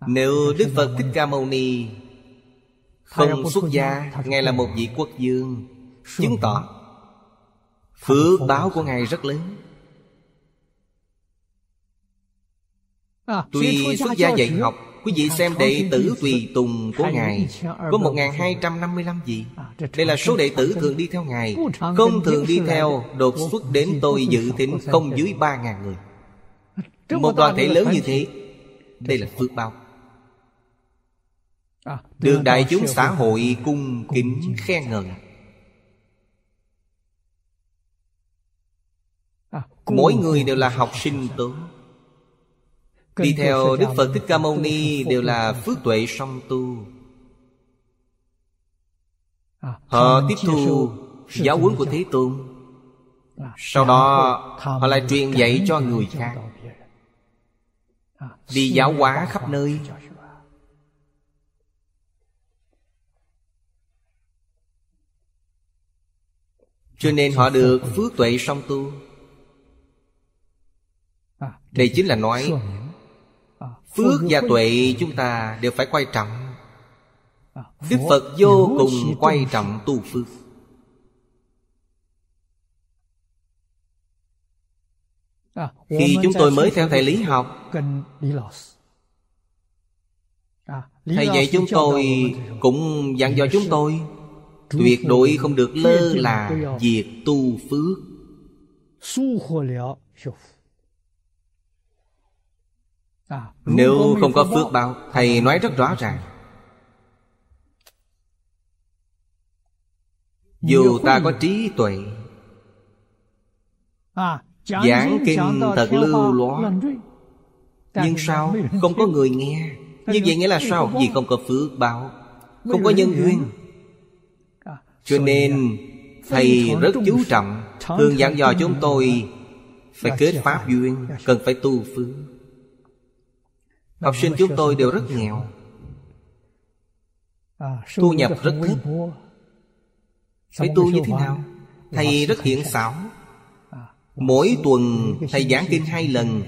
Nếu Đức Phật Thích Ca Mâu Ni không xuất gia, Ngài là một vị quốc vương, chứng tỏ phước báo của Ngài rất lớn. Tuy xuất gia dạy học, quý vị xem đệ tử tùy tùng của Ngài có 1255 vị. Đây là số đệ tử thường đi theo Ngài. Không thường đi theo, đột xuất đến tôi dự thính không dưới 3.000 người. Một đoàn thể lớn như thế, đây là phước báo, được đại chúng xã hội cung kính khen ngợi. Mỗi người đều là học sinh tốt, đi theo Đức Phật Thích Ca Mâu Ni đều là phước tuệ song tu. Họ tiếp thu giáo huấn của Thế Tôn, sau đó họ lại truyền dạy cho người khác, đi giáo hóa khắp nơi. Cho nên họ được phước tuệ song tu. Đây chính là nói phước và tuệ chúng ta đều phải quan trọng. Đức Phật vô cùng quan trọng tu phước. Khi chúng tôi mới theo thầy Lý học, thầy dạy chúng tôi cũng dặn dò chúng tôi tuyệt đối không được lơ là việc tu phước. Nếu không có phước báo, thầy nói rất rõ ràng, dù ta có trí tuệ, giảng kinh thật lưu loát, nhưng sao không có người nghe? Như vậy nghĩa là sao? Vì không có phước báo, không có nhân duyên. Cho nên thầy rất chú trọng, thường dặn dò chúng tôi phải kết pháp duyên, cần phải tu phước. Học sinh chúng tôi đều rất nghèo, thu nhập rất thấp. Phải tu như thế nào? Thầy rất hiện xảo. Mỗi tuần thầy giảng kinh 2 lần.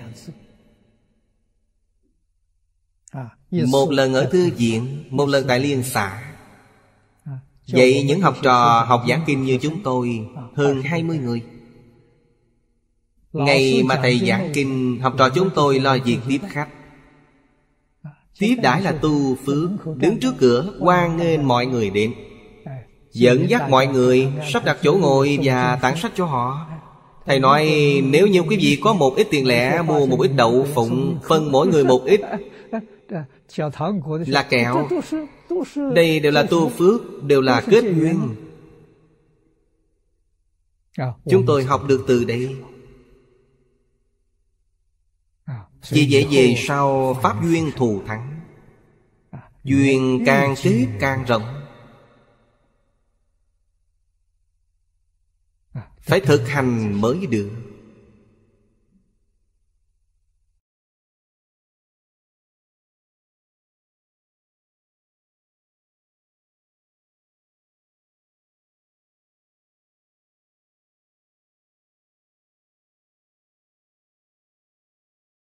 Một lần ở thư viện, một lần tại liên xã. Vậy những học trò học giảng kinh như chúng tôi hơn 20 người. Ngày mà thầy giảng kinh, học trò chúng tôi lo việc tiếp khách. Tiếp đãi là tu phước, đứng trước cửa hoan nghênh mọi người đến, dẫn dắt mọi người, sắp đặt chỗ ngồi và tặng sách cho họ. Thầy nói nếu như quý vị có một ít tiền lẻ, mua một ít đậu phụng, phân mỗi người một ít là kẹo. Đây đều là tu phước, đều là kết duyên. Chúng tôi học được từ đây. Vì vậy về sau pháp duyên thù thắng, duyên càng kết càng rộng. Phải thực hành mới được.